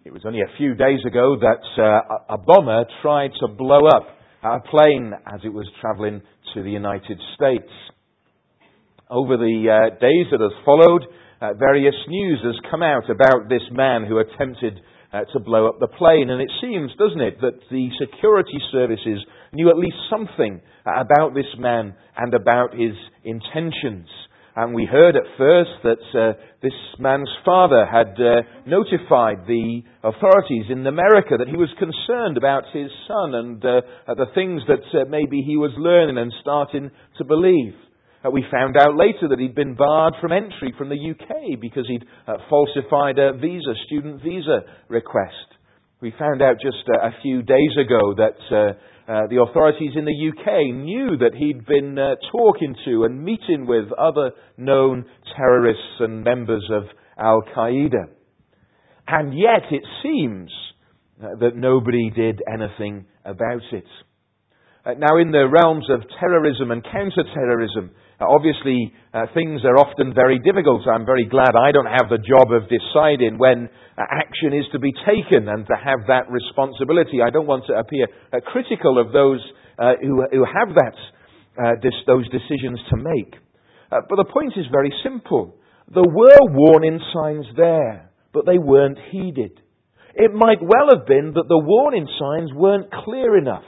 It was only a few days ago that a bomber tried to blow up a plane as it was travelling to the United States. Over the days that has followed, various news has come out about this man who attempted to blow up the plane. And it seems, doesn't it, that the security services knew at least something about this man and about his intentions. And we heard at first that this man's father had notified the authorities in America that he was concerned about his son and the things that maybe he was learning and starting to believe. We found out later that he'd been barred from entry from the UK because he'd falsified a student visa request. We found out just a few days ago that the authorities in the UK knew that he'd been talking to and meeting with other known terrorists and members of Al-Qaeda. And yet it seems that nobody did anything about it. Now, in the realms of terrorism and counter-terrorism, obviously things are often very difficult. I'm very glad I don't have the job of deciding when action is to be taken and to have that responsibility. I don't want to appear critical of those who have those decisions to make. But the point is very simple. There were warning signs there, but they weren't heeded. It might well have been that the warning signs weren't clear enough.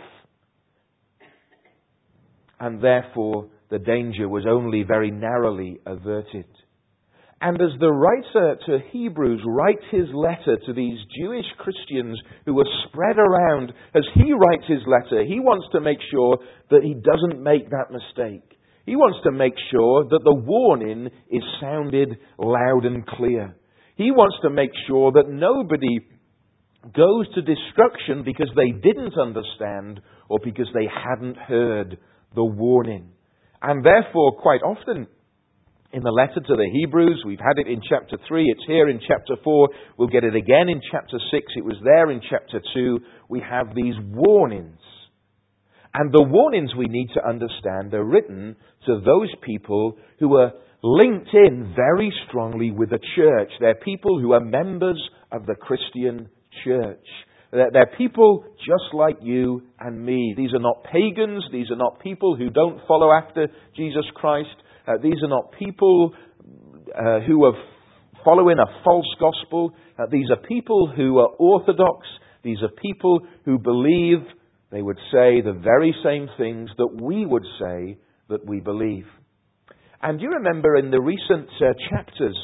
And therefore, the danger was only very narrowly averted. And as the writer to Hebrews writes his letter to these Jewish Christians who were spread around, as he writes his letter, he wants to make sure that he doesn't make that mistake. He wants to make sure that the warning is sounded loud and clear. He wants to make sure that nobody goes to destruction because they didn't understand or because they hadn't heard the warning. And therefore, quite often, in the letter to the Hebrews, we've had it in chapter 3, it's here in chapter 4, we'll get it again in chapter 6, it was there in chapter 2, we have these warnings. And the warnings we need to understand are written to those people who are linked in very strongly with the church. They're people who are members of the Christian church. They're people just like you and me. These are not pagans. These are not people who don't follow after Jesus Christ. These are not people who are following a false gospel. These are people who are orthodox. These are people who believe, they would say, the very same things that we would say that we believe. And you remember in the recent chapters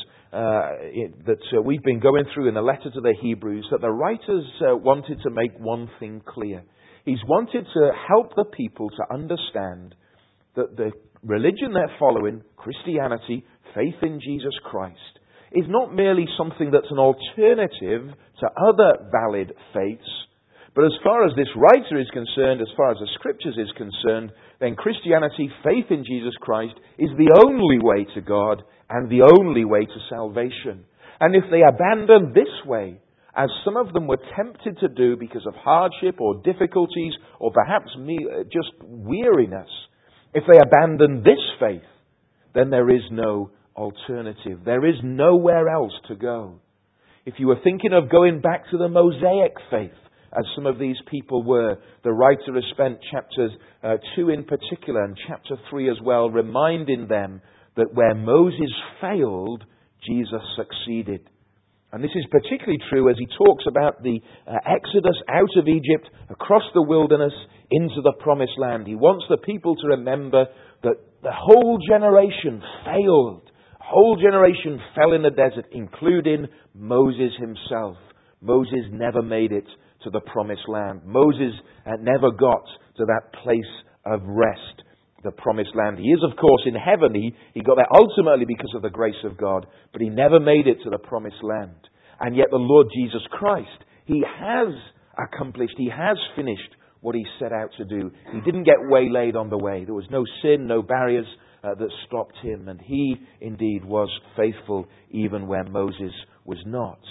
that we've been going through in the letter to the Hebrews, that the writers wanted to make one thing clear. He's wanted to help the people to understand that the religion they're following, Christianity, faith in Jesus Christ, is not merely something that's an alternative to other valid faiths, but as far as this writer is concerned, as far as the Scriptures is concerned, then Christianity, faith in Jesus Christ, is the only way to God and the only way to salvation. And if they abandon this way, as some of them were tempted to do because of hardship or difficulties or perhaps just weariness, if they abandon this faith, then there is no alternative. There is nowhere else to go. If you were thinking of going back to the Mosaic faith, as some of these people were, the writer has spent chapters 2 in particular and chapter 3 as well, reminding them that where Moses failed, Jesus succeeded. And this is particularly true as he talks about the exodus out of Egypt, across the wilderness, into the promised land. He wants the people to remember that the whole generation failed. The whole generation fell in the desert, including Moses himself. Moses never made it to the promised land. Moses never got to that place of rest, the promised land. He is, of course, in heaven. He got there ultimately because of the grace of God, but he never made it to the promised land. And yet the Lord Jesus Christ, He has accomplished, He has finished what He set out to do. He didn't get waylaid on the way. There was no sin, no barriers that stopped Him. And He indeed was faithful even where Moses was not.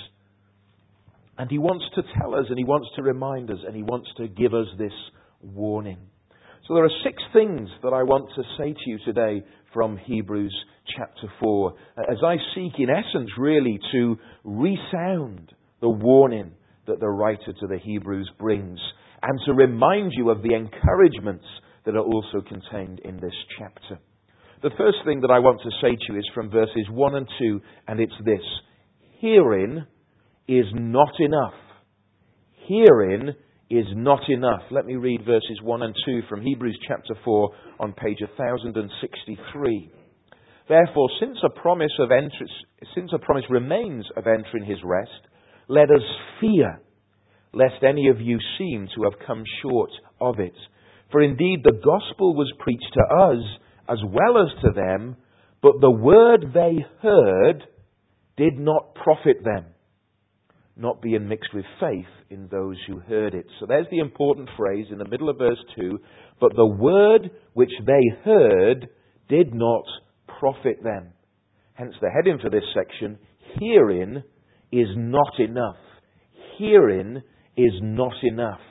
And He wants to tell us, and He wants to remind us, and He wants to give us this warning. So there are 6 things that I want to say to you today from Hebrews chapter 4, as I seek in essence really to resound the warning that the writer to the Hebrews brings, and to remind you of the encouragements that are also contained in this chapter. The first thing that I want to say to you is from verses 1 and 2, and it's this: hearing is not enough. Hearing is not enough. Let me read verses 1 and 2 from Hebrews chapter 4 on page 1063. Therefore, since a promise remains of entering his rest, let us fear, lest any of you seem to have come short of it. For indeed the gospel was preached to us as well as to them, but the word they heard did not profit them, not being mixed with faith in those who heard it. So there's the important phrase in the middle of verse 2, but the word which they heard did not profit them. Hence the heading for this section: hearing is not enough. Hearing is not enough.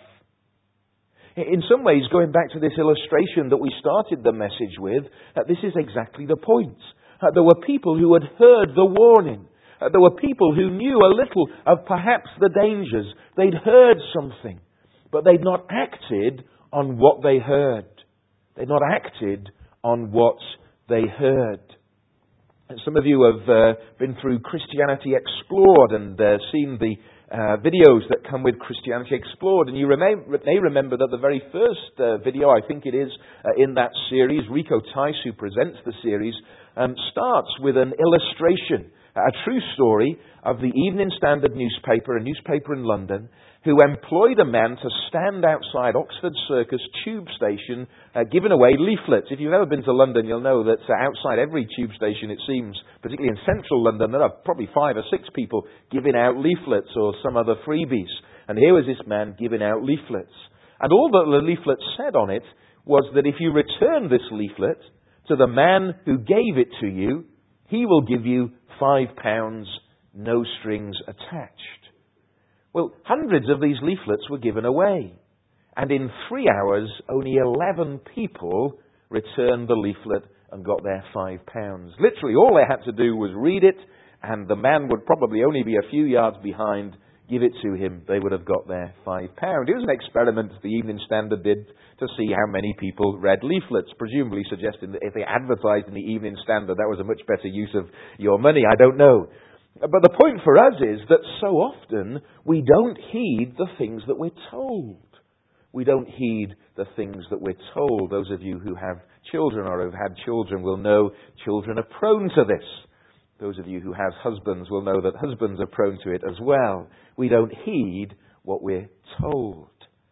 In some ways, going back to this illustration that we started the message with, this is exactly the point. There were people who had heard the warning. There were people who knew a little of perhaps the dangers. They'd heard something, but they'd not acted on what they heard. They'd not acted on what they heard. And some of you have been through Christianity Explored and seen the videos that come with Christianity Explored, and you may remember that the very first video, I think it is, in that series, Rico Tice, who presents the series, starts with an illustration, a true story of the Evening Standard newspaper, a newspaper in London, who employed a man to stand outside Oxford Circus tube station giving away leaflets. If you've ever been to London, you'll know that outside every tube station, it seems, particularly in central London, there are probably 5 or 6 people giving out leaflets or some other freebies. And here was this man giving out leaflets. And all that the leaflet said on it was that if you return this leaflet to the man who gave it to you, he will give you £5, no strings attached. Well, hundreds of these leaflets were given away. And in 3 hours, only 11 people returned the leaflet and got their £5. Literally, all they had to do was read it, and the man would probably only be a few yards behind. Give it to him, they would have got their £5. It was an experiment the Evening Standard did to see how many people read leaflets, presumably suggesting that if they advertised in the Evening Standard, that was a much better use of your money. I don't know. But the point for us is that so often we don't heed the things that we're told. We don't heed the things that we're told. Those of you who have children or have had children will know children are prone to this. Those of you who have husbands will know that husbands are prone to it as well. We don't heed what we're told.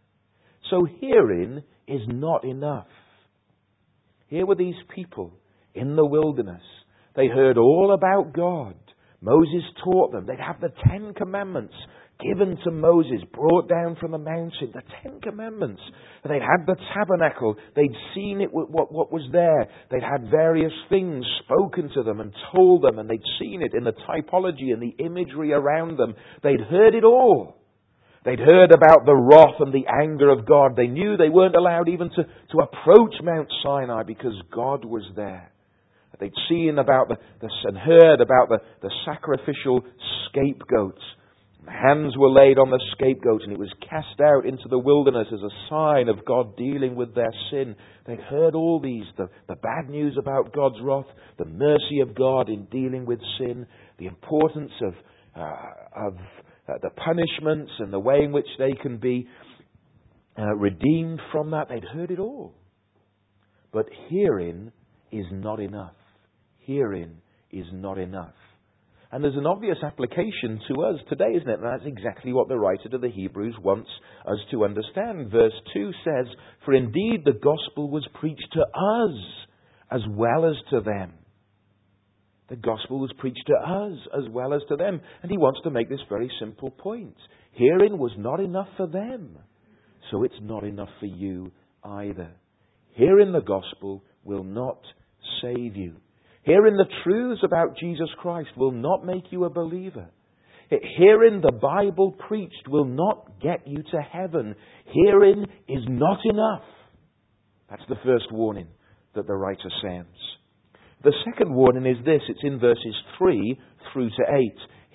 So hearing is not enough. Here were these people in the wilderness. They heard all about God. Moses taught them. They'd have the 10 Commandments given to Moses, brought down from the mountain, the 10 Commandments. And they'd had the tabernacle. They'd seen it, what was there. They'd had various things spoken to them and told them, and they'd seen it in the typology and the imagery around them. They'd heard it all. They'd heard about the wrath and the anger of God. They knew they weren't allowed even to approach Mount Sinai because God was there. They'd seen about and heard about the sacrificial scapegoat. Hands were laid on the scapegoat and it was cast out into the wilderness as a sign of God dealing with their sin. They'd heard all these, the bad news about God's wrath, the mercy of God in dealing with sin, the importance of the punishments and the way in which they can be redeemed from that. They'd heard it all. But hearing is not enough. Hearing is not enough. And there's an obvious application to us today, isn't it? And that's exactly what the writer to the Hebrews wants us to understand. Verse 2 says, "For indeed the gospel was preached to us as well as to them." The gospel was preached to us as well as to them. And he wants to make this very simple point. Hearing was not enough for them, so it's not enough for you either. Hearing the gospel will not save you. Hearing the truths about Jesus Christ will not make you a believer. Hearing the Bible preached will not get you to heaven. Hearing is not enough. That's the first warning that the writer sounds. The second warning is this. It's in verses 3 through to 8.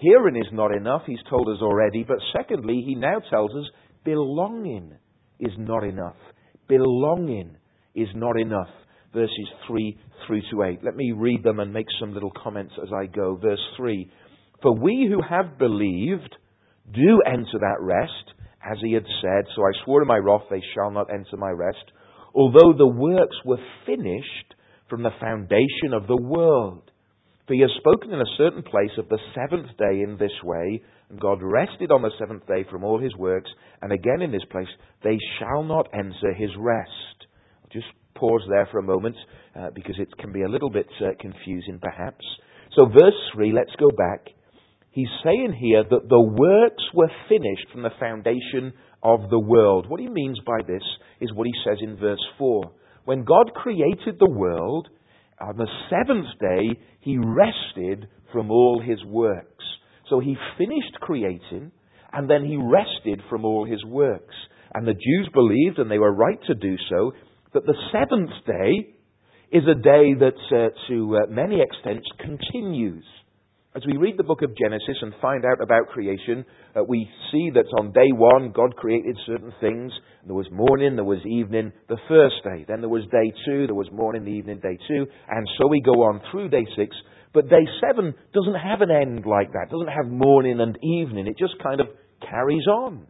Hearing is not enough, he's told us already. But secondly, he now tells us belonging is not enough. Belonging is not enough. Verses 3 through to 8. Let me read them and make some little comments as I go. Verse 3. For we who have believed do enter that rest, as he had said, so I swore in my wrath, they shall not enter my rest, although the works were finished from the foundation of the world. For he has spoken in a certain place of the seventh day in this way, and God rested on the seventh day from all his works, and again in this place, they shall not enter his rest. I'll just pause there for a moment, because it can be a little bit confusing perhaps. So verse 3, let's go back. He's saying here that the works were finished from the foundation of the world. What he means by this is what he says in verse 4. When God created the world, on the seventh day, he rested from all his works. So he finished creating, and then he rested from all his works. And the Jews believed, and they were right to do so, that the seventh day is a day that, to many extents, continues. As we read the book of Genesis and find out about creation, we see that on day one, God created certain things. There was morning, there was evening, the first day. Then there was day 2, there was morning, evening, day 2. And so we go on through day 6. But day 7 doesn't have an end like that. It doesn't have morning and evening. It just kind of carries on.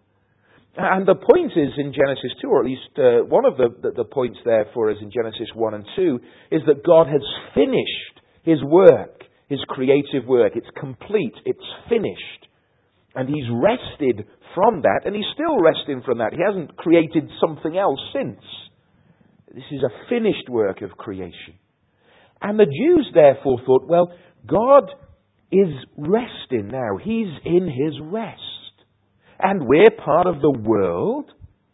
And the point is in Genesis 2, or at least one of the points there for us in Genesis 1 and 2, is that God has finished his work. His creative work. It's complete. It's finished. And he's rested from that, and he's still resting from that. He hasn't created something else since. This is a finished work of creation. And the Jews therefore thought, well, God is resting now. He's in his rest. And we're part of the world.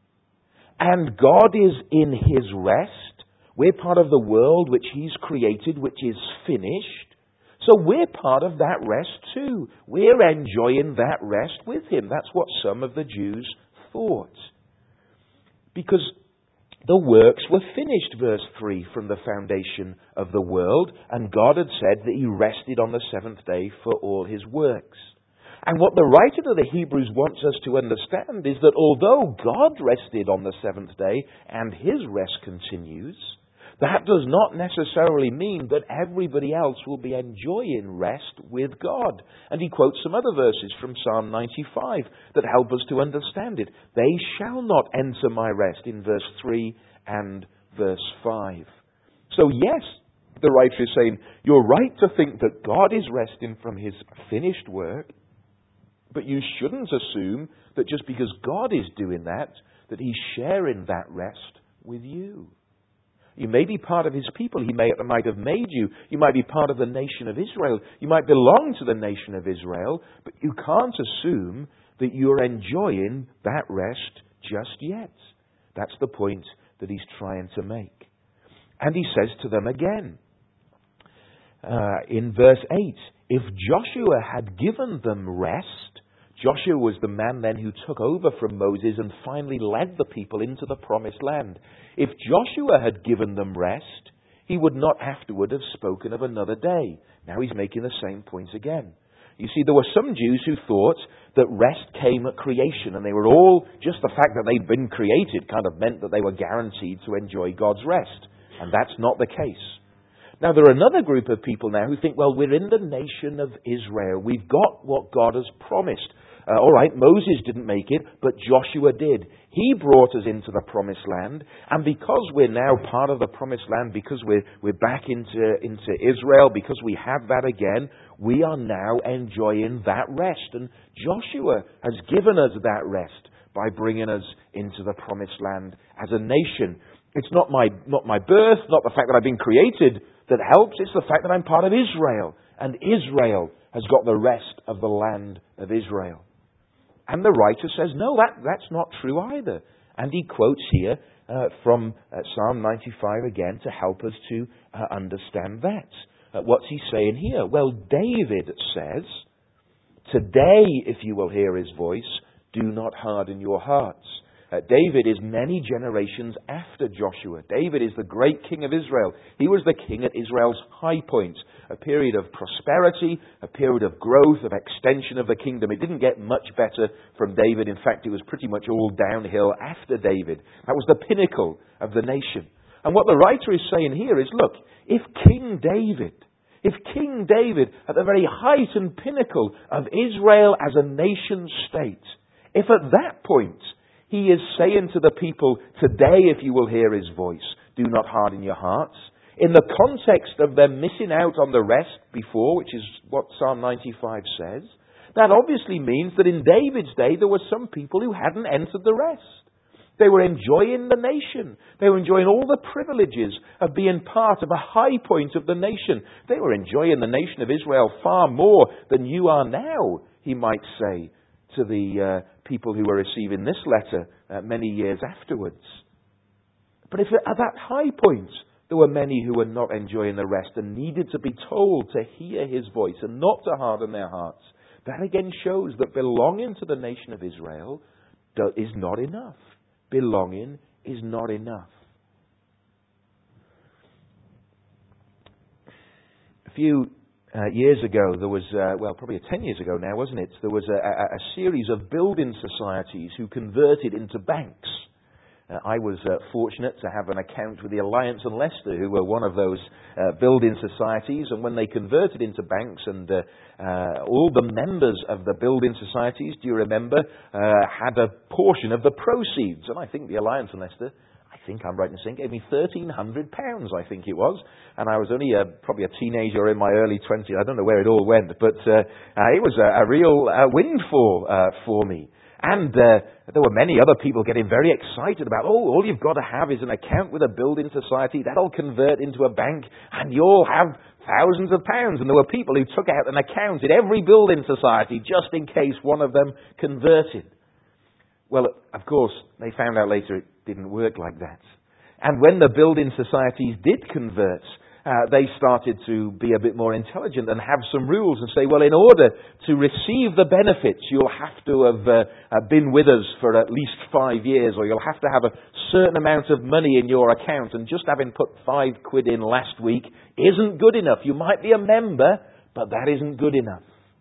And God is in his rest. We're part of the world which he's created, which is finished. So we're part of that rest too. We're enjoying that rest with him. That's what some of the Jews thought. Because the works were finished, verse 3, from the foundation of the world, and God had said that he rested on the seventh day for all his works. And what the writer to the Hebrews wants us to understand is that although God rested on the seventh day and his rest continues, that does not necessarily mean that everybody else will be enjoying rest with God. And he quotes some other verses from Psalm 95 that help us to understand it. They shall not enter my rest in verse 3 and verse 5. So yes, the writer is saying, you're right to think that God is resting from his finished work, but you shouldn't assume that just because God is doing that he's sharing that rest with you. You may be part of his people. He might have made you. You might be part of the nation of Israel. You might belong to the nation of Israel, but you can't assume that you're enjoying that rest just yet. That's the point that he's trying to make. And he says to them again, in verse 8, if Joshua had given them rest, Joshua was the man then who took over from Moses and finally led the people into the promised land. If Joshua had given them rest, he would not afterward have spoken of another day. Now he's making the same point again. You see, there were some Jews who thought that rest came at creation, and they were all, just the fact that they'd been created kind of meant that they were guaranteed to enjoy God's rest. And that's not the case. Now, there are another group of people now who think, well, we're in the nation of Israel. We've got what God has promised. All right, Moses didn't make it, but Joshua did. He brought us into the promised land, and because we're now part of the promised land, because we're back into Israel, because we have that again, we are now enjoying that rest. And Joshua has given us that rest by bringing us into the promised land as a nation. It's not my birth, not the fact that I've been created that helps. It's the fact that I'm part of Israel, and Israel has got the rest of the land of Israel. And the writer says, no, that's not true either. And he quotes here from Psalm 95 again to help us to understand that. What's he saying here? Well, David says, today, if you will hear his voice, do not harden your hearts. David is many generations after Joshua. David is the great king of Israel. He was the king at Israel's high point, a period of prosperity, a period of growth, of extension of the kingdom. It didn't get much better from David. In fact, it was pretty much all downhill after David. That was the pinnacle of the nation. And what the writer is saying here is, look, if King David, at the very height and pinnacle of Israel as a nation state, if at that point he is saying to the people, today if you will hear his voice, do not harden your hearts, in the context of them missing out on the rest before, which is what Psalm 95 says, that obviously means that in David's day there were some people who hadn't entered the rest. They were enjoying the nation. They were enjoying all the privileges of being part of a high point of the nation. They were enjoying the nation of Israel far more than you are now, he might say to the people who were receiving this letter many years afterwards. But if at that high point there were many who were not enjoying the rest and needed to be told to hear his voice and not to harden their hearts, that again shows that belonging to the nation of Israel is not enough. Belonging is not enough. A few years ago, there was, probably 10 years ago now, wasn't it? There was a series of building societies who converted into banks. I was fortunate to have an account with the Alliance and Leicester, who were one of those building societies. And when they converted into banks, and all the members of the building societies, do you remember, had a portion of the proceeds. And I think the Alliance and Leicester, I think I'm right in saying, gave me £1,300, I think it was. And I was only probably a teenager in my early 20s. I don't know where it all went, but it was a real windfall for me. And there were many other people getting very excited about, all you've got to have is an account with a building society. That'll convert into a bank, and you'll have thousands of pounds. And there were people who took out an account in every building society just in case one of them converted. Well, of course, they found out later it didn't work like that. And when the building societies did convert, they started to be a bit more intelligent and have some rules and say, well, in order to receive the benefits, you'll have to have been with us for at least 5 years, or you'll have to have a certain amount of money in your account, and just having put £5 in last week isn't good enough. You might be a member, but that isn't good enough.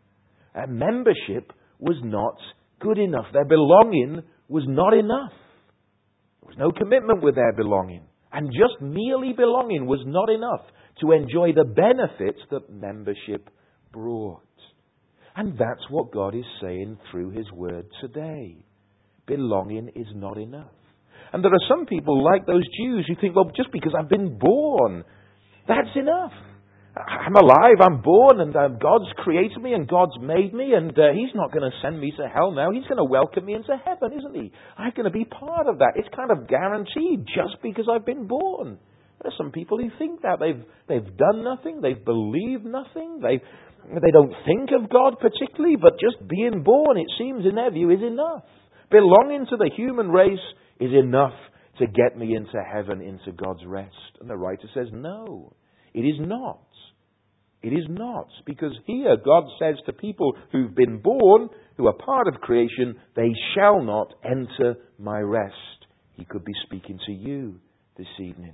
Membership was not good enough. Their belonging was not enough. There was no commitment with their belonging. And just merely belonging was not enough to enjoy the benefits that membership brought. And that's what God is saying through His Word today. Belonging is not enough. And there are some people like those Jews who think, well, just because I've been born, that's enough. I'm alive, I'm born, and God's created me, and God's made me, and He's not going to send me to hell now. He's going to welcome me into heaven, isn't He? I'm going to be part of that. It's kind of guaranteed just because I've been born. There are some people who think that. They've done nothing, they've believed nothing, they don't think of God particularly, but just being born, it seems in their view, is enough. Belonging to the human race is enough to get me into heaven, into God's rest. And the writer says, no, it is not. It is not, because here God says to people who've been born, who are part of creation, they shall not enter my rest. He could be speaking to you this evening.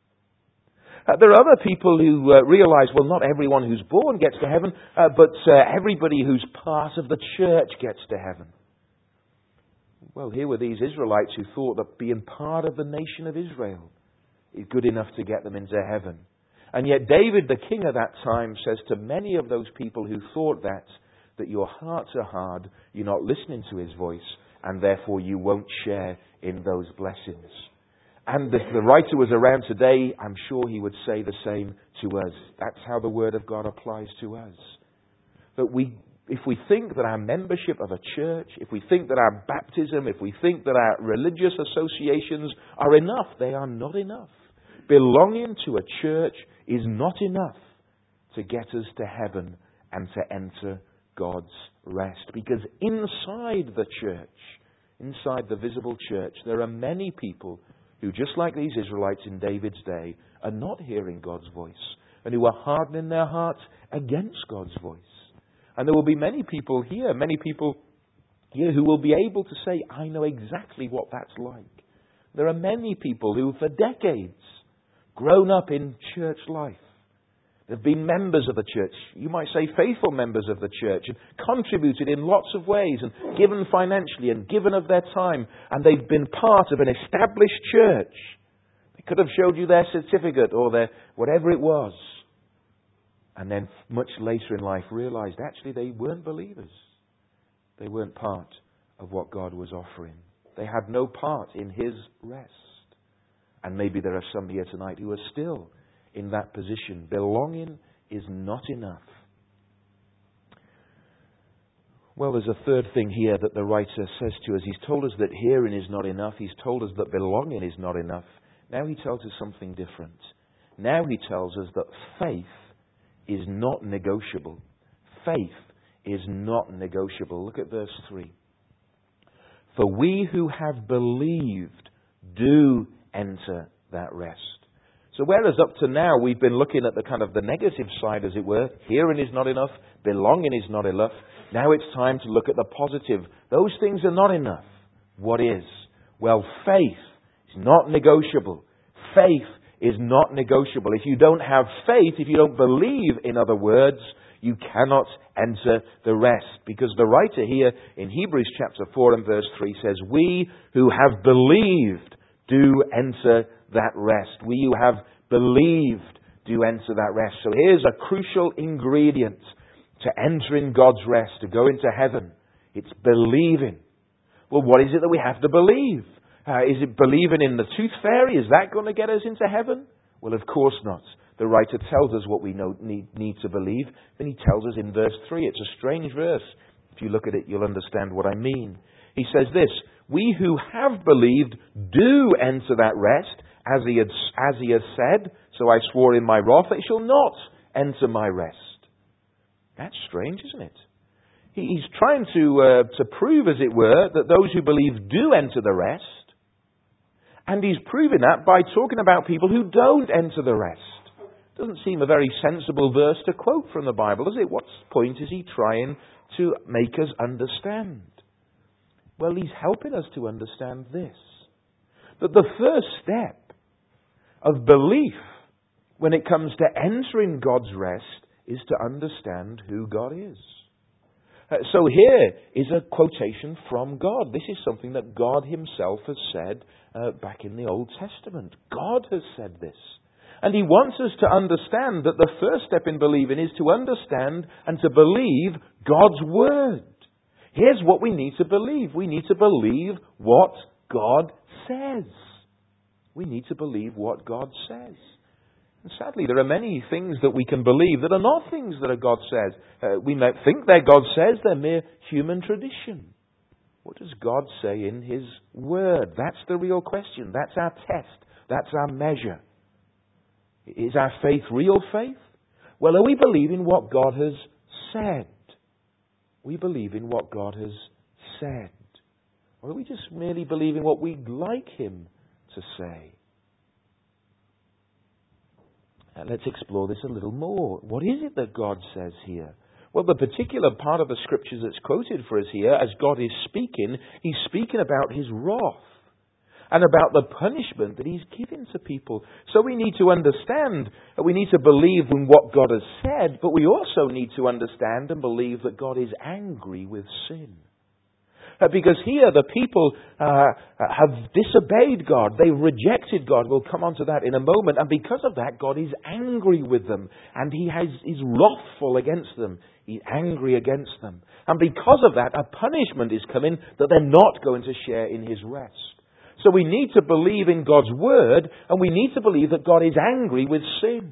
There are other people who realize, well, not everyone who's born gets to heaven, but everybody who's part of the church gets to heaven. Well, here were these Israelites who thought that being part of the nation of Israel is good enough to get them into heaven. And yet David, the king of that time, says to many of those people who thought that your hearts are hard, you're not listening to His voice, and therefore you won't share in those blessings. And if the writer was around today, I'm sure he would say the same to us. That's how the Word of God applies to us. That if we think that our membership of a church, if we think that our baptism, if we think that our religious associations are enough, they are not enough. Belonging to a church is not enough to get us to heaven and to enter God's rest. Because inside the church, inside the visible church, there are many people who, just like these Israelites in David's day, are not hearing God's voice and who are hardening their hearts against God's voice. And there will be many people here, many people here who will be able to say, I know exactly what that's like. There are many people who, for decades, grown up in church life. They've been members of the church, you might say faithful members of the church, and contributed in lots of ways, and given financially, and given of their time, and they've been part of an established church. They could have showed you their certificate or their whatever it was, and then much later in life realized actually they weren't believers. They weren't part of what God was offering. They had no part in His rest. And maybe there are some here tonight who are still in that position. Belonging is not enough. Well, there's a third thing here that the writer says to us. He's told us that hearing is not enough. He's told us that belonging is not enough. Now he tells us something different. Now he tells us that faith is not negotiable. Faith is not negotiable. Look at verse 3. For we who have believed do enter that rest. So whereas up to now we've been looking at the kind of the negative side, as it were, hearing is not enough, belonging is not enough, now it's time to look at the positive. Those things are not enough. What is? Well, faith is not negotiable. Faith is not negotiable. If you don't have faith, if you don't believe, in other words, you cannot enter the rest. Because the writer here in Hebrews chapter 4 and verse 3 says, we who have believed do enter that rest. We who have believed do enter that rest. So here's a crucial ingredient to entering God's rest, to go into heaven. It's believing. Well, what is it that we have to believe? Is it believing in the tooth fairy? Is that going to get us into heaven? Well, of course not. The writer tells us what we need to believe. Then he tells us in verse 3. It's a strange verse. If you look at it, you'll understand what I mean. He says this, we who have believed do enter that rest, as he has said, so I swore in my wrath, they shall not enter my rest. That's strange, isn't it? He's trying to prove, as it were, that those who believe do enter the rest. And he's proving that by talking about people who don't enter the rest. Doesn't seem a very sensible verse to quote from the Bible, does it? What point is he trying to make us understand? Well, he's helping us to understand this. That the first step of belief when it comes to entering God's rest is to understand who God is. So here is a quotation from God. This is something that God Himself has said back in the Old Testament. God has said this. And He wants us to understand that the first step in believing is to understand and to believe God's Word. Here's what we need to believe. We need to believe what God says. We need to believe what God says. And sadly, there are many things that we can believe that are not things that God says. We might think they're God says, they're mere human tradition. What does God say in His Word? That's the real question. That's our test. That's our measure. Is our faith real faith? Well, are we believing what God has said? We believe in what God has said. Or are we just merely believing what we'd like Him to say? Let's explore this a little more. What is it that God says here? Well, the particular part of the Scriptures that's quoted for us here, as God is speaking, He's speaking about His wrath and about the punishment that He's given to people. So we need to understand, we need to believe in what God has said, but we also need to understand and believe that God is angry with sin. Because here the people have disobeyed God. They rejected God. We'll come on to that in a moment. And because of that, God is angry with them. And He is wrathful against them. He's angry against them. And because of that, a punishment is coming that they're not going to share in His rest. So we need to believe in God's Word, and we need to believe that God is angry with sin.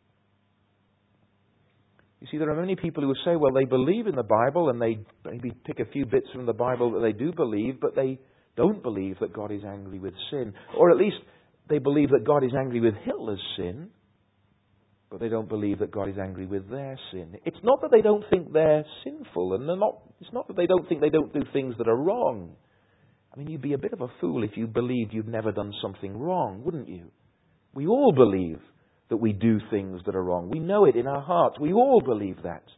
You see, there are many people who say, well, they believe in the Bible, and they maybe pick a few bits from the Bible that they do believe, but they don't believe that God is angry with sin. Or at least they believe that God is angry with Hitler's sin, but they don't believe that God is angry with their sin. It's not that they don't think they're sinful, and it's not that they don't think they don't do things that are wrong. I mean, you'd be a bit of a fool if you believed you'd never done something wrong, wouldn't you? We all believe that we do things that are wrong. We know it in our hearts. We all believe that.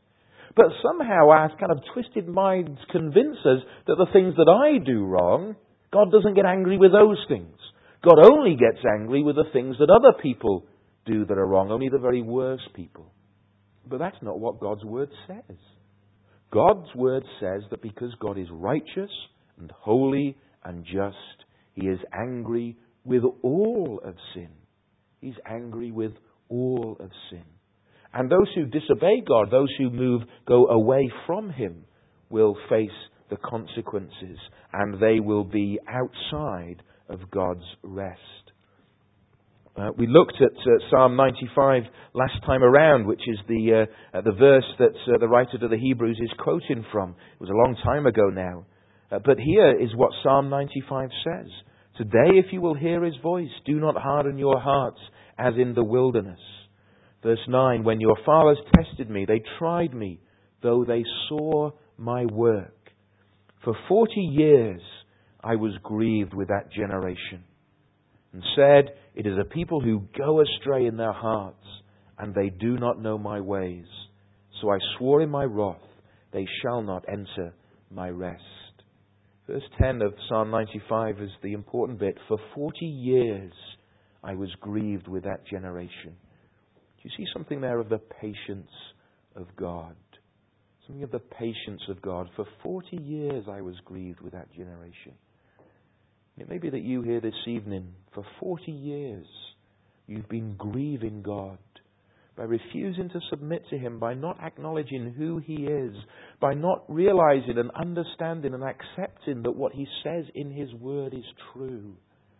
But somehow our kind of twisted minds convince us that the things that I do wrong, God doesn't get angry with those things. God only gets angry with the things that other people do that are wrong, only the very worst people. But that's not what God's Word says. God's Word says that because God is righteous and holy and just, He is angry with all of sin. He's angry with all of sin. And those who disobey God, those who go away from Him, will face the consequences, and they will be outside of God's rest. We looked at Psalm 95 last time around, which is the verse that the writer to the Hebrews is quoting from. It was a long time ago now. But here is what Psalm 95 says. Today, if you will hear His voice, do not harden your hearts as in the wilderness. Verse 9, when your fathers tested me, they tried me, though they saw my work. For 40 years I was grieved with that generation, and said, it is a people who go astray in their hearts, and they do not know my ways. So I swore in my wrath, they shall not enter my rest. Verse 10 of Psalm 95 is the important bit. For 40 years I was grieved with that generation. Do you see something there of the patience of God? Something of the patience of God. For 40 years I was grieved with that generation. It may be that you here this evening, for 40 years, you've been grieving God by refusing to submit to Him, by not acknowledging who He is, by not realizing and understanding and accepting that what He says in His Word is true.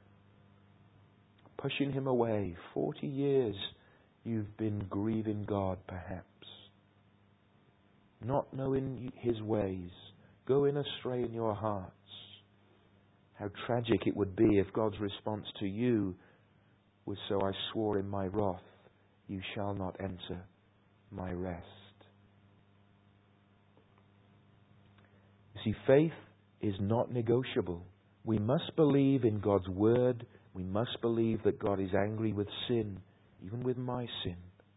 Pushing Him away. 40 years you've been grieving God, perhaps. Not knowing His ways. Going astray in your hearts. How tragic it would be if God's response to you was, so I swore in my wrath, you shall not enter my rest. You see, faith is not negotiable. We must believe in God's Word. We must believe that God is angry with sin, even with my sin.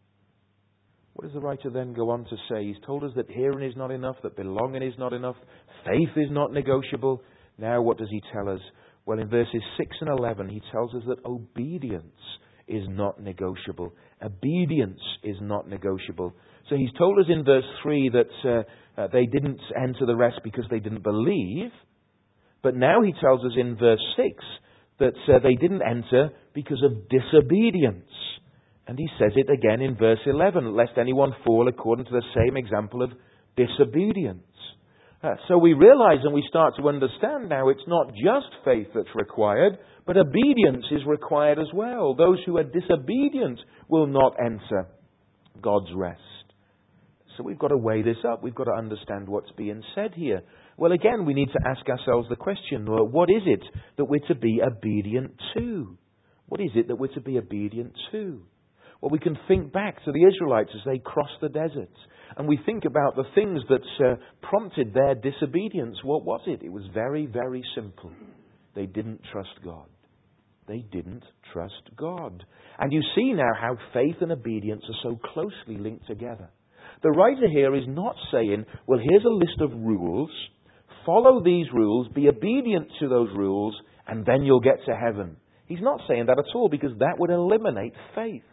What does the writer then go on to say? He's told us that hearing is not enough, that belonging is not enough, faith is not negotiable. Now what does he tell us? Well, in verses 6 and 11, he tells us that obedience is not negotiable. Obedience is not negotiable. So he's told us in verse 3 that they didn't enter the rest because they didn't believe. But now he tells us in verse 6 that they didn't enter because of disobedience. And he says it again in verse 11, lest anyone fall according to the same example of disobedience. So we realize and we start to understand now it's not just faith that's required, but obedience is required as well. Those who are disobedient will not enter God's rest. So we've got to weigh this up. We've got to understand what's being said here. Well, again, we need to ask ourselves the question, what is it that we're to be obedient to? What is it that we're to be obedient to? Well, we can think back to the Israelites as they crossed the desert. And we think about the things that prompted their disobedience. What was it? It was very, very simple. They didn't trust God. They didn't trust God. And you see now how faith and obedience are so closely linked together. The writer here is not saying, well, here's a list of rules. Follow these rules. Be obedient to those rules. And then you'll get to heaven. He's not saying that at all, because that would eliminate faith.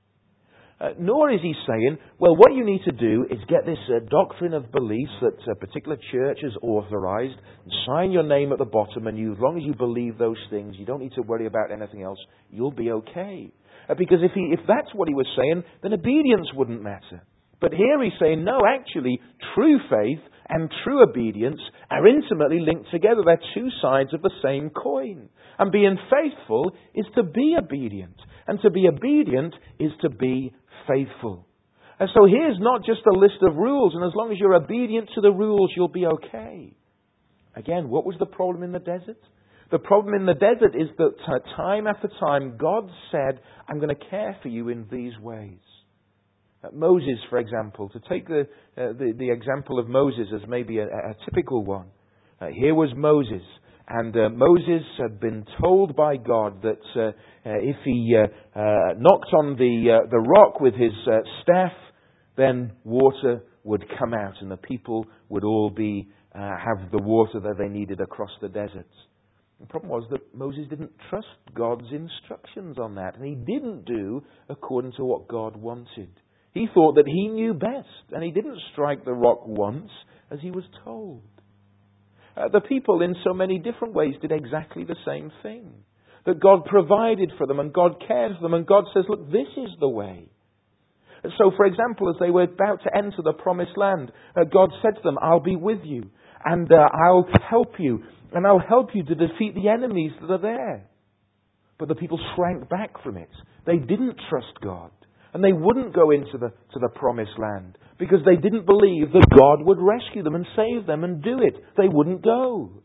Nor is he saying, well, what you need to do is get this doctrine of beliefs that a particular church has authorized, and sign your name at the bottom, and as long as you believe those things, you don't need to worry about anything else, you'll be okay. Because if that's what he was saying, then obedience wouldn't matter. But here he's saying, no, actually, true faith and true obedience are intimately linked together. They're two sides of the same coin. And being faithful is to be obedient. And to be obedient is to be faithful. And so here's not just a list of rules, and as long as you're obedient to the rules, you'll be okay. Again, what was the problem in the desert? The problem in the desert is that time after time, God said, I'm going to care for you in these ways. Moses, for example, to take the example of Moses as maybe a typical one. Here was Moses. And Moses had been told by God that if he knocked on the rock with his staff, then water would come out and the people would all have the water that they needed across the desert. The problem was that Moses didn't trust God's instructions on that, and he didn't do according to what God wanted. He thought that he knew best, and he didn't strike the rock once as he was told. The people in so many different ways did exactly the same thing. That God provided for them and God cared for them and God says, look, this is the way. And so, for example, as they were about to enter the promised land, God said to them, I'll be with you and I'll help you and I'll help you to defeat the enemies that are there. But the people shrank back from it. They didn't trust God and they wouldn't go into the promised land because they didn't believe that God would rescue them and save them and do it. They wouldn't go.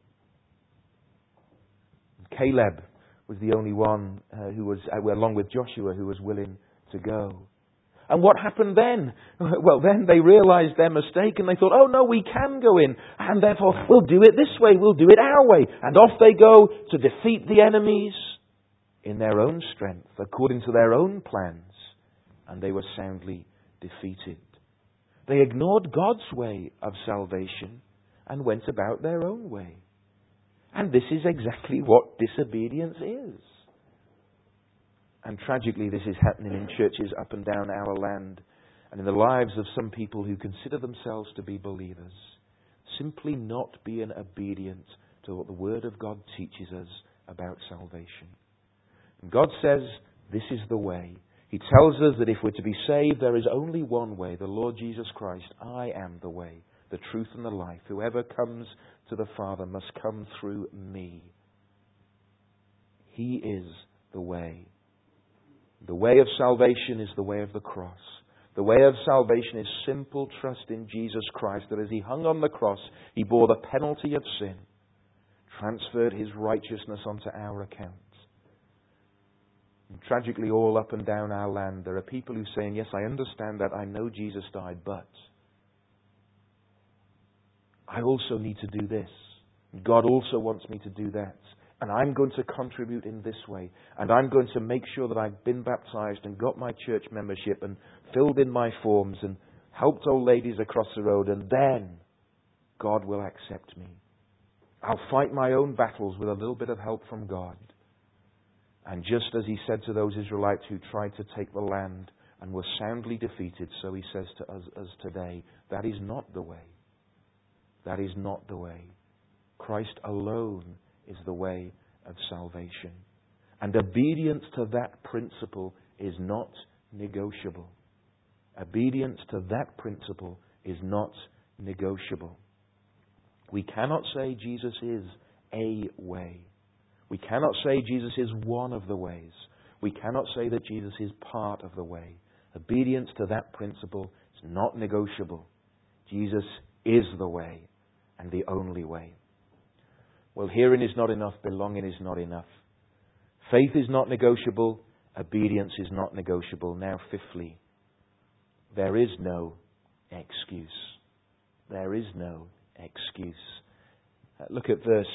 Caleb was the only one who was, along with Joshua, who was willing to go. And what happened then? Well, then they realized their mistake and they thought, oh no, we can go in. And therefore, we'll do it this way, we'll do it our way. And off they go to defeat the enemies in their own strength, according to their own plans. And they were soundly defeated. They ignored God's way of salvation and went about their own way. And this is exactly what disobedience is. And tragically, this is happening in churches up and down our land and in the lives of some people who consider themselves to be believers. Simply not being obedient to what the Word of God teaches us about salvation. And God says, this is the way. He tells us that if we're to be saved, there is only one way, the Lord Jesus Christ. I am the way, the truth and the life. Whoever comes to the Father must come through me. He is the way. The way of salvation is the way of the cross. The way of salvation is simple trust in Jesus Christ, that as He hung on the cross, He bore the penalty of sin, transferred His righteousness onto our account. And tragically, all up and down our land, there are people who say, yes, I understand that, I know Jesus died, but I also need to do this. God also wants me to do that. And I'm going to contribute in this way. And I'm going to make sure that I've been baptized and got my church membership and filled in my forms and helped old ladies across the road. And then God will accept me. I'll fight my own battles with a little bit of help from God. And just as He said to those Israelites who tried to take the land and were soundly defeated, so He says to us today, that is not the way. That is not the way. Christ alone is the way of salvation. And obedience to that principle is not negotiable. Obedience to that principle is not negotiable. We cannot say Jesus is a way. We cannot say Jesus is one of the ways. We cannot say that Jesus is part of the way. Obedience to that principle is not negotiable. Jesus is the way and the only way. Well, hearing is not enough. Belonging is not enough. Faith is not negotiable. Obedience is not negotiable. Now, fifthly, there is no excuse. There is no excuse. Look at verse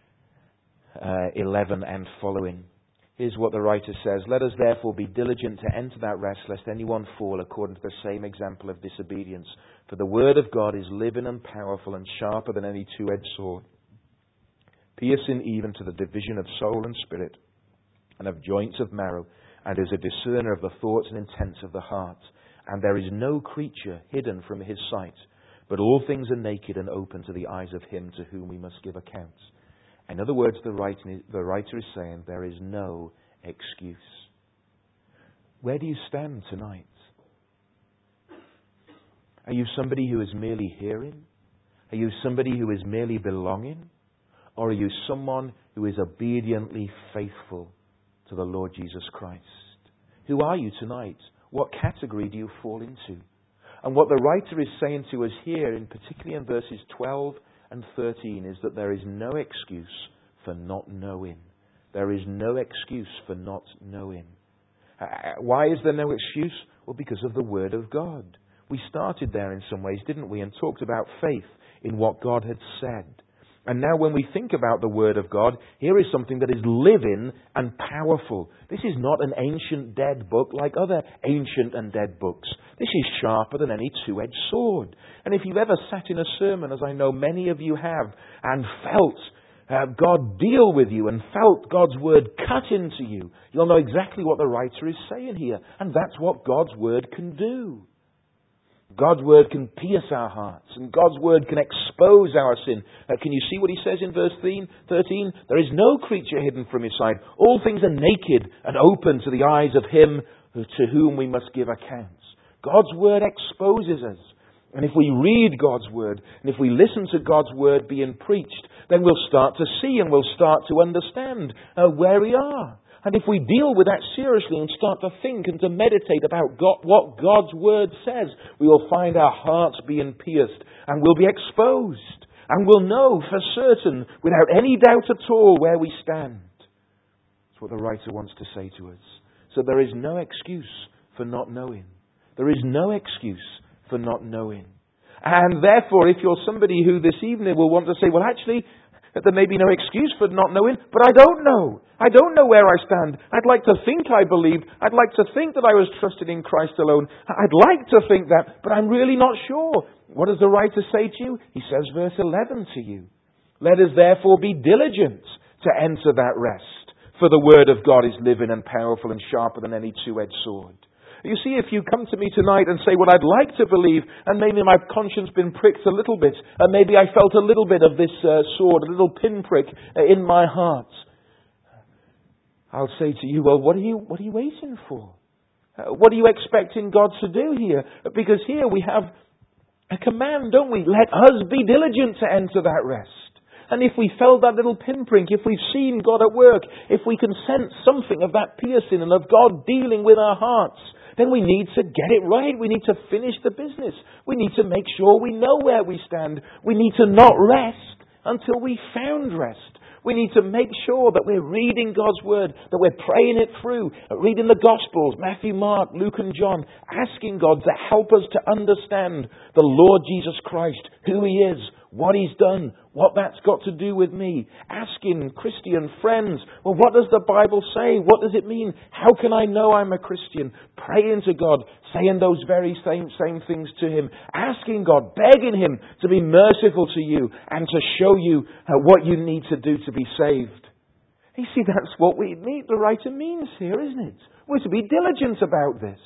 11 and following. Here's what the writer says. Let us therefore be diligent to enter that rest, lest anyone fall according to the same example of disobedience. For the word of God is living and powerful and sharper than any two-edged sword, piercing even to the division of soul and spirit, and of joints of marrow, and is a discerner of the thoughts and intents of the heart. And there is no creature hidden from His sight, but all things are naked and open to the eyes of Him to whom we must give account. In other words, the writer is saying there is no excuse. Where do you stand tonight? Are you somebody who is merely hearing? Are you somebody who is merely belonging? Or are you someone who is obediently faithful to the Lord Jesus Christ? Who are you tonight? What category do you fall into? And what the writer is saying to us here, particularly in verses 12 and 13, is that there is no excuse for not knowing. There is no excuse for not knowing. Why is there no excuse? Well, because of the Word of God. We started there in some ways, didn't we? And talked about faith in what God had said. And now when we think about the Word of God, here is something that is living and powerful. This is not an ancient dead book like other ancient and dead books. This is sharper than any two-edged sword. And if you've ever sat in a sermon, as I know many of you have, and felt God deal with you and felt God's Word cut into you, you'll know exactly what the writer is saying here. And that's what God's Word can do. God's Word can pierce our hearts, and God's Word can expose our sin. Can you see what he says in verse 13? There is no creature hidden from his sight. All things are naked and open to the eyes of him to whom we must give accounts. God's Word exposes us. And if we read God's Word, and if we listen to God's Word being preached, then we'll start to see and we'll start to understand where we are. And if we deal with that seriously and start to think and to meditate about what God's Word says, we will find our hearts being pierced and we'll be exposed. And we'll know for certain, without any doubt at all, where we stand. That's what the writer wants to say to us. So there is no excuse for not knowing. There is no excuse for not knowing. And therefore, if you're somebody who this evening will want to say, well, actually, there may be no excuse for not knowing, but I don't know. I don't know where I stand. I'd like to think I believed. I'd like to think that I was trusted in Christ alone. I'd like to think that, but I'm really not sure. What does the writer say to you? He says, verse 11 to you. Let us therefore be diligent to enter that rest, for the Word of God is living and powerful and sharper than any two-edged sword. You see, if you come to me tonight and say, well, I'd like to believe, and maybe my conscience been pricked a little bit, and maybe I felt a little bit of this sword, a little pinprick in my heart, I'll say to you, well, what are you waiting for? What are you expecting God to do here? Because here we have a command, don't we? Let us be diligent to enter that rest. And if we felt that little pinprick, if we've seen God at work, if we can sense something of that piercing and of God dealing with our hearts, then we need to get it right. We need to finish the business. We need to make sure we know where we stand. We need to not rest until we found rest. We need to make sure that we're reading God's Word, that we're praying it through, reading the Gospels, Matthew, Mark, Luke and John, asking God to help us to understand the Lord Jesus Christ, who He is, what He's done, what that's got to do with me. Asking Christian friends, well, what does the Bible say? What does it mean? How can I know I'm a Christian? Praying to God, saying those very same things to Him. Asking God, begging Him to be merciful to you and to show you what you need to do to be saved. You see, that's what the writer means here, isn't it? We're to be diligent about this.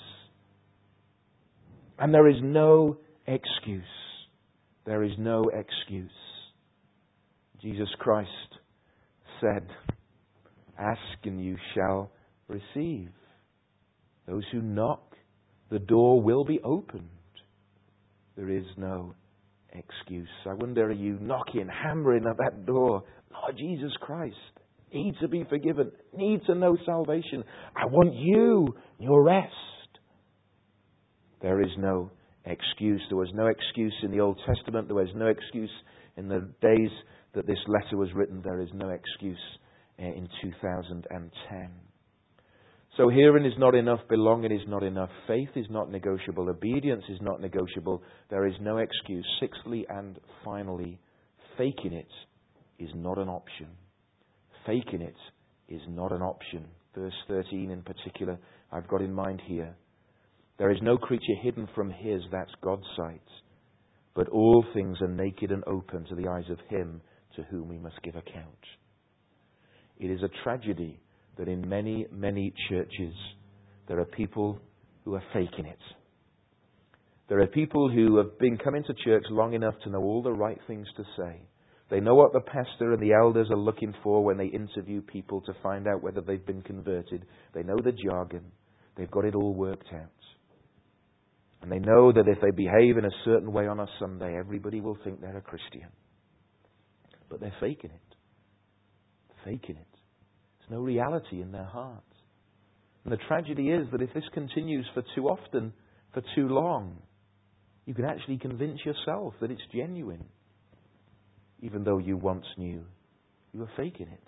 And there is no excuse. There is no excuse. Jesus Christ said, ask and you shall receive. Those who knock, the door will be opened. There is no excuse. I wonder, are you knocking, hammering at that door? Lord Jesus Christ, need to be forgiven, need to know salvation. I want you, your rest. There is no excuse. There was no excuse in the Old Testament. There was no excuse in the days that this letter was written. There is no excuse in 2010. So hearing is not enough. Belonging is not enough. Faith is not negotiable. Obedience is not negotiable. There is no excuse. Sixthly and finally, faking it is not an option. Faking it is not an option. Verse 13 in particular, I've got in mind here. There is no creature hidden from His, that's God's sight. But all things are naked and open to the eyes of Him to whom we must give account. It is a tragedy that in many, many churches there are people who are faking it. There are people who have been coming to church long enough to know all the right things to say. They know what the pastor and the elders are looking for when they interview people to find out whether they've been converted. They know the jargon. They've got it all worked out. And they know that if they behave in a certain way on a Sunday, everybody will think they're a Christian. But they're faking it. Faking it. There's no reality in their hearts. And the tragedy is that if this continues for too often, for too long, you can actually convince yourself that it's genuine. Even though you once knew you were faking it.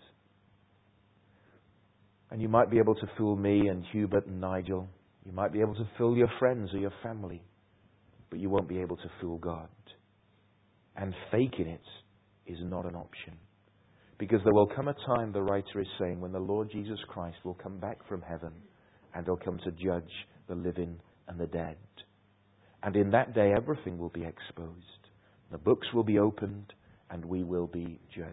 And you might be able to fool me and Hubert and Nigel. You might be able to fool your friends or your family, but you won't be able to fool God. And faking it is not an option. Because there will come a time, the writer is saying, when the Lord Jesus Christ will come back from heaven and He'll come to judge the living and the dead. And in that day, everything will be exposed. The books will be opened and we will be judged.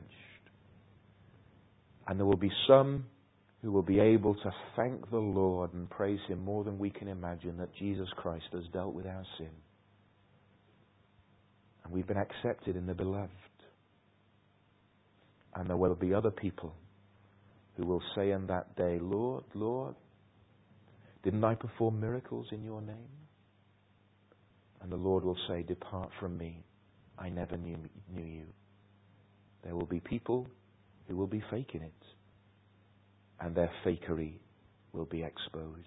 And there will be some who will be able to thank the Lord and praise Him more than we can imagine that Jesus Christ has dealt with our sin. And we've been accepted in the Beloved. And there will be other people who will say in that day, Lord, Lord, didn't I perform miracles in your name? And the Lord will say, depart from me, I never knew you. There will be people who will be faking it, and their fakery will be exposed.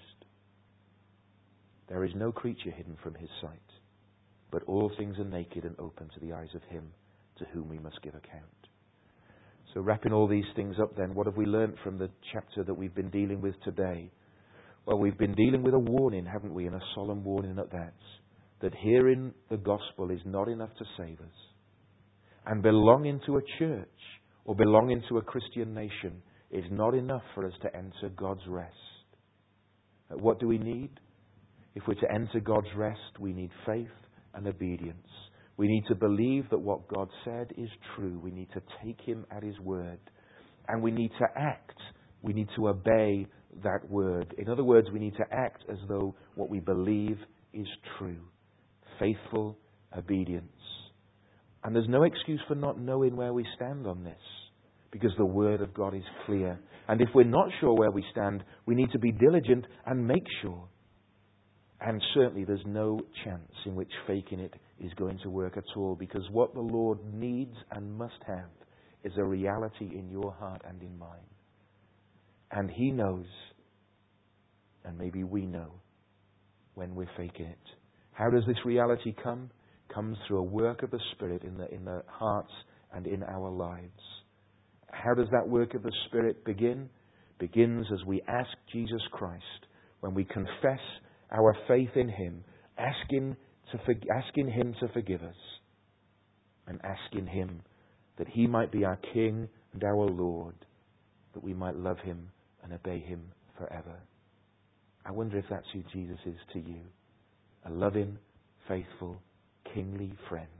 There is no creature hidden from His sight, but all things are naked and open to the eyes of Him to whom we must give account. So wrapping all these things up then, what have we learnt from the chapter that we've been dealing with today? Well, we've been dealing with a warning, haven't we, and a solemn warning at that hearing the gospel is not enough to save us. And belonging to a church or belonging to a Christian nation is not enough for us to enter God's rest. What do we need? If we're to enter God's rest, we need faith and obedience. We need to believe that what God said is true. We need to take Him at His word. And we need to act. We need to obey that word. In other words, we need to act as though what we believe is true. Faithful obedience. And there's no excuse for not knowing where we stand on this, because the Word of God is clear. And if we're not sure where we stand, we need to be diligent and make sure. And certainly there's no chance in which faking it is going to work at all, because what the Lord needs and must have is a reality in your heart and in mine. And He knows, and maybe we know, when we're faking it. How does this reality come? It comes through a work of the Spirit in the hearts and in our lives. How does that work of the Spirit begin? It begins as we ask Jesus Christ, when we confess our faith in Him, asking Him to forgive us, and asking Him that He might be our King and our Lord, that we might love Him and obey Him forever. I wonder if that's who Jesus is to you. A loving, faithful, kingly friend.